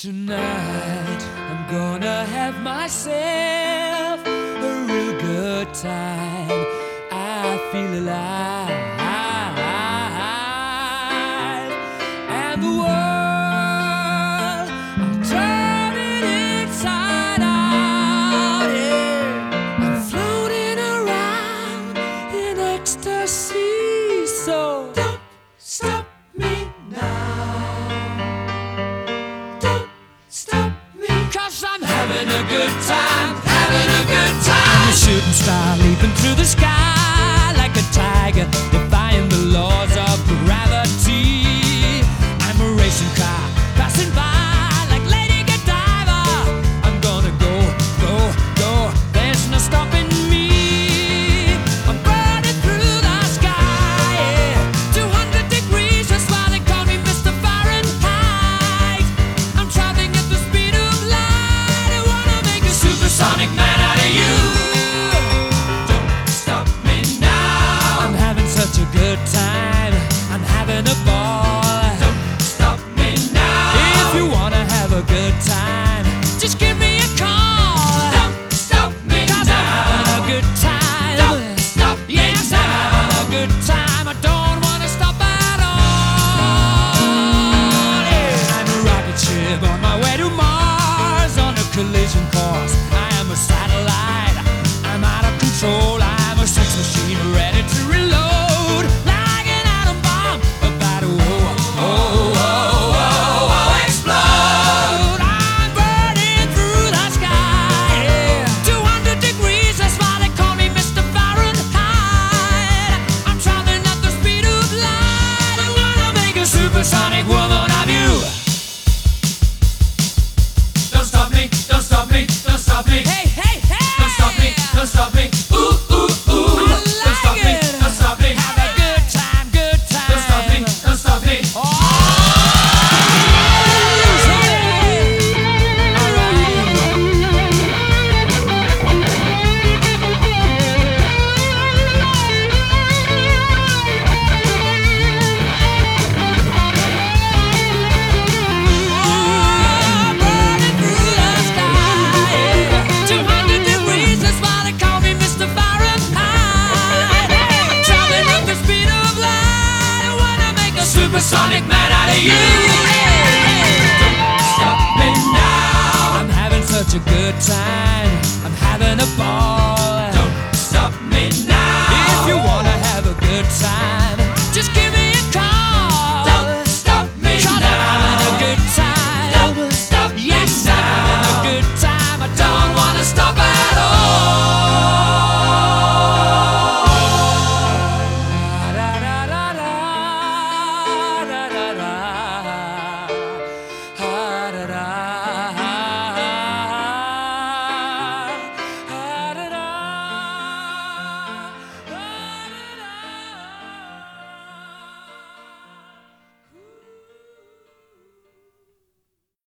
Tonight I'm gonna have myself a real good time. I feel alive, and the world, I'll turn it inside out. Yeah. I'm floating around in ecstasy, so don't stop me now. Cause I'm having a good time, having a good time. I'm a shooting star leaping through the sky like a tiger, defying the laws of gravity. I'm a racing car passing by like Lady Godiva. I'm gonna go, go, go, there's no stopping me. I'm burning through the sky, yeah. 200 degrees, that's why they call me Mr. Fahrenheit. I'm traveling at the speed of light. I wanna make a supersonic man out of you. Don't stop me now. I'm having such a good time, I'm having a ball. Don't stop me now. If you wanna have a good time, just give me a call. Don't stop me now. 'Cause I'm having a good time. Don't stop me now. Yes, I'm having a good time. I don't wanna stop at all. Yeah. I'm a rocket ship on my way to Mars on a collision course. I am a satellite, I'm out of control. I'm a sex machine ready to reload, like an atom bomb about to explode. I'm burning through the sky, yeah. 200 degrees, that's why they call me Mr. Fahrenheit. I'm traveling at the speed of light. I wanna make a supersonic woman of you. Don't stop me, don't stop me, don't stop me. Hey, hey, hey! Don't stop me, don't stop me. Ooh, ooh, ooh. Don't stop me, don't stop me. Have a good time, good time. Don't stop me, don't stop me. Supersonic man out of you. Don't stop me now. I'm having such a good time, I'm having a ball.